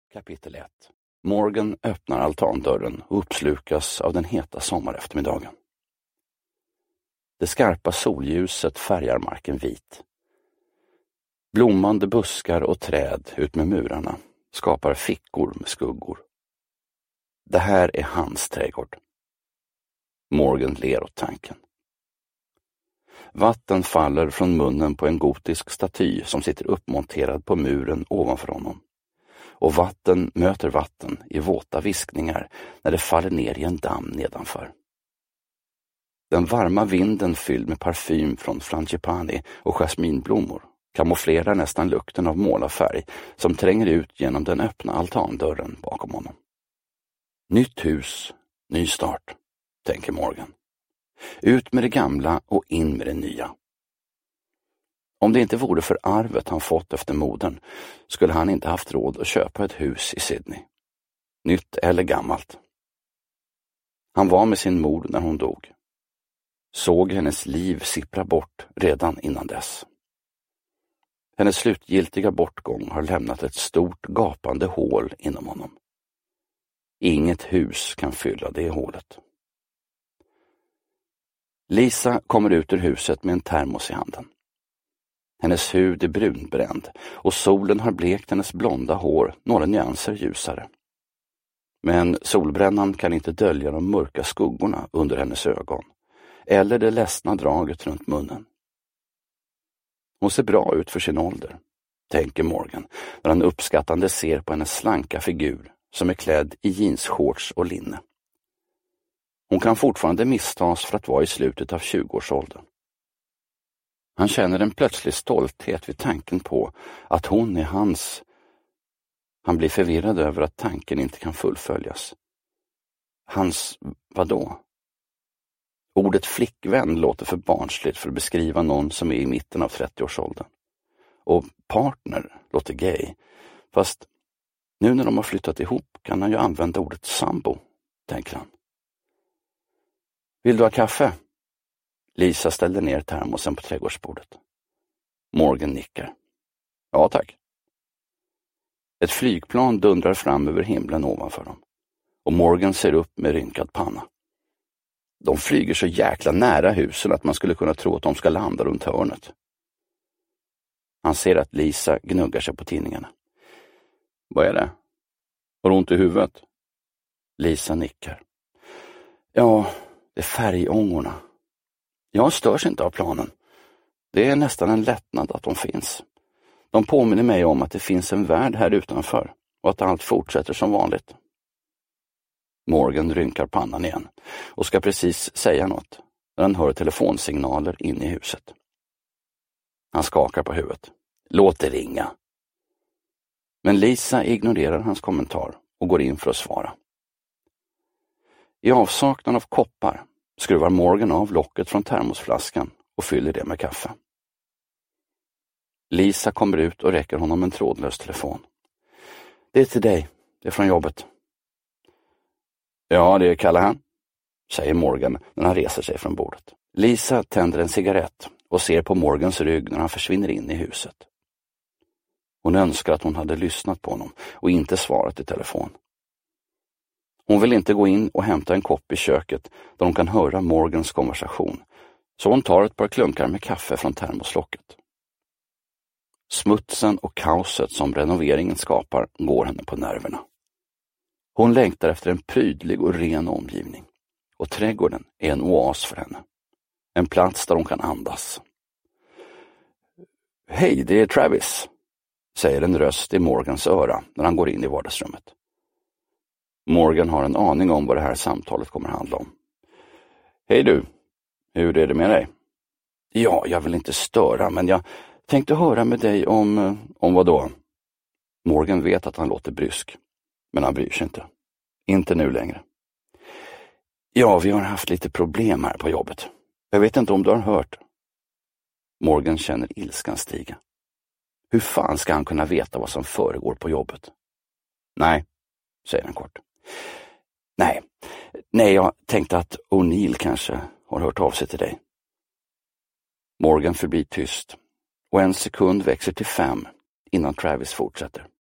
Kapitel 1. Morgan öppnar altandörren och uppslukas av den heta sommareftermiddagen. Det skarpa solljuset färgar marken vit. Blommande buskar och träd ut med murarna skapar fickor med skuggor. Det här är hans trädgård. Morgan ler åt tanken. Vatten faller från munnen på en gotisk staty som sitter uppmonterad på muren ovanför honom. Och vatten möter vatten i våta viskningar när det faller ner i en damm nedanför. Den varma vinden fylld med parfym från frangipani och jasminblommor kamouflerar nästan lukten av målarfärg som tränger ut genom den öppna altandörren bakom honom. Nytt hus, ny start, tänker Morgan. Ut med det gamla och in med det nya. Om det inte vore för arvet han fått efter modern skulle han inte haft råd att köpa ett hus i Sydney. Nytt eller gammalt. Han var med sin mor när hon dog. Såg hennes liv sippra bort redan innan dess. Hennes slutgiltiga bortgång har lämnat ett stort gapande hål inom honom. Inget hus kan fylla det hålet. Lisa kommer ut ur huset med en termos i handen. Hennes hud är brunbränd och solen har blekt hennes blonda hår några nyanser ljusare. Men solbrännan kan inte dölja de mörka skuggorna under hennes ögon eller det ledsna draget runt munnen. Hon ser bra ut för sin ålder, tänker Morgan när han uppskattande ser på hennes slanka figur som är klädd i jeansshorts och linne. Hon kan fortfarande misstas för att vara i slutet av 20-årsåldern. Han känner en plötslig stolthet vid tanken på att hon är hans. Han blir förvirrad över att tanken inte kan fullföljas. Hans vadå? Ordet flickvän låter för barnsligt för att beskriva någon som är i mitten av 30-årsåldern. Och partner låter gay. Fast nu när de har flyttat ihop kan han ju använda ordet sambo, tänker han. Vill du ha kaffe? Lisa ställde ner termosen på trädgårdsbordet. Morgan nickar. Ja, tack. Ett flygplan dundrar fram över himlen ovanför dem. Och Morgan ser upp med rynkad panna. De flyger så jäkla nära husen att man skulle kunna tro att de ska landa runt hörnet. Han ser att Lisa gnuggar sig på tinningarna. Vad är det? Har du ont i huvudet? Lisa nickar. Ja, det är färgångorna. Jag störs inte av planen. Det är nästan en lättnad att de finns. De påminner mig om att det finns en värld här utanför och att allt fortsätter som vanligt. Morgan rynkar pannan igen och ska precis säga något när han hör telefonsignaler in i huset. Han skakar på huvudet. Låt det ringa. Men Lisa ignorerar hans kommentar och går in för att svara. I avsaknad av koppar skruvar Morgan av locket från termosflaskan och fyller det med kaffe. Lisa kommer ut och räcker honom en trådlös telefon. Det är till dig, det är från jobbet. Ja, det är Callahan, säger Morgan när han reser sig från bordet. Lisa tänder en cigarett och ser på Morgans rygg när han försvinner in i huset. Hon önskar att hon hade lyssnat på honom och inte svarat i telefon. Hon vill inte gå in och hämta en kopp i köket där hon kan höra Morgans konversation, så hon tar ett par klunkar med kaffe från termoslocket. Smutsen och kaoset som renoveringen skapar går henne på nerverna. Hon längtar efter en prydlig och ren omgivning, och trädgården är en oas för henne. En plats där hon kan andas. Hej, det är Travis, säger en röst i Morgans öra när han går in i vardagsrummet. Morgan har en aning om vad det här samtalet kommer handla om. Hej du, hur är det med dig? Ja, jag vill inte störa, men jag tänkte höra med dig om vad då? Morgan vet att han låter brysk, men han bryr sig inte. Inte nu längre. Ja, vi har haft lite problem här på jobbet. Jag vet inte om du har hört. Morgan känner ilskan stiga. Hur fan ska han kunna veta vad som föregår på jobbet? Nej, säger han kort. Nej, jag tänkte att O'Neill kanske har hört av sig till dig. Morgan förblir tyst och en sekund växer till 5 innan Travis fortsätter.